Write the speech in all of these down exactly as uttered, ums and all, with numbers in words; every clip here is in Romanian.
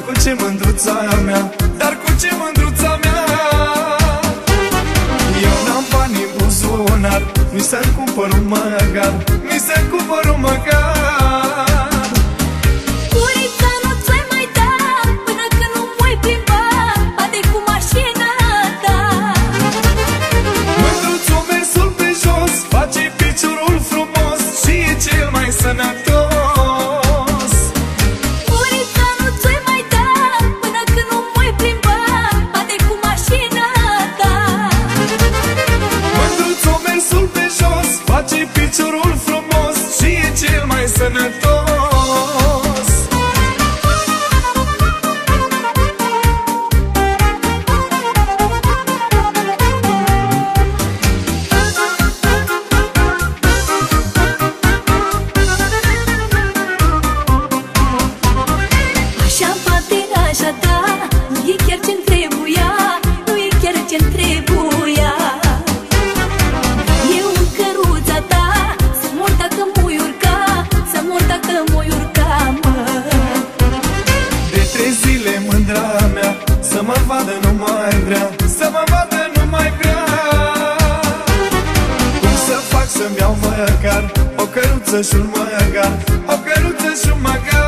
cu ce mândruța mea, dar cu ce mândruța mea. Eu n-am bani în buzunar, mi să-mi cumpăr un măgar, mi să-mi cumpăr un măgar. Purița nu ți-ai mai dat până când nu voi plimba, bate cu mașina ta. Mândruțul mersul pe jos face piciorul frumos și e cel mai sănătos. Purița nu ți-ai mai dat până când nu voi plimba, bate cu mașina ta. Mândruțul mersul pe jos face piciorul frumos și e cel mai sănătos. Așa poate, așa da, nu e chiar ce-mi trebuia, nu e chiar ce-mi trebuia. Eu în căruța ta, să mor dacă m-oi urca, să mor dacă m-oi urca, mă. De trei zile mândra mea să mă vadă nu mai vrea, să mă vadă nu mai vrea. Cum să fac să-mi iau măcar o căruță și un măgar, o căruță și un măgar.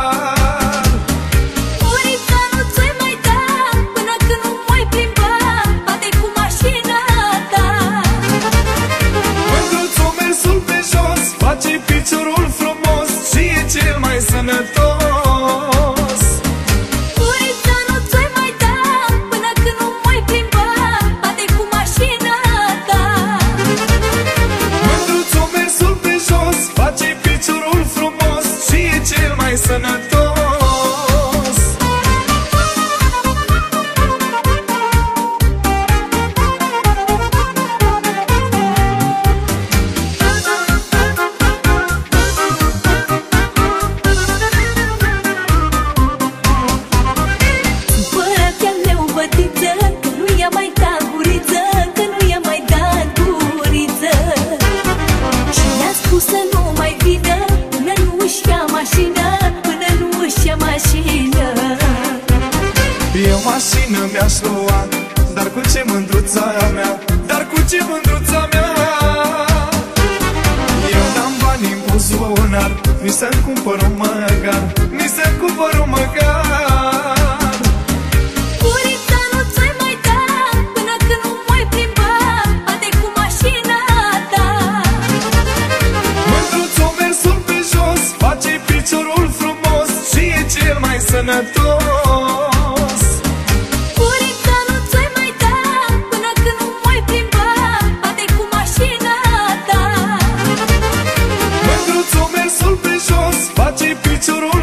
Purița nu ți-ai mai dat până când nu voi plimba, bate cu mașina ta. Mândruțul mersul pe jos face piciorul frumos și e cel mai sănătos. Purița nu ți-ai mai dat până când nu voi plimba, bate cu mașina ta. Mândruțul mersul pe jos face piciorul frumos și e cel mai sănătos. Supărat-i al meu bătiță, că nu i-a mai dat guriță, că nu i-a mai dat guriță. Și i-a spus să nu mai vină până nu își ia mașină, până nu își ia mașină. Eu mașină mi-aș lua, dar cu ce mândruța mea, dar cu ce mândruța mea. Eu n-am bani în buzunar, mi să-mi cumpăr un măgar, mi să-mi cumpăr un măgar. Purița nu ți-ai mai dat până când nu voi plimba, bate cu mașina ta. Mândruțul mersul pe jos face piciorul frumos și e cel mai sănătos. Purița nu ți-ai mai dat până când nu voi plimba, bate cu mașina ta. Mândruțul mersul pe jos face piciorul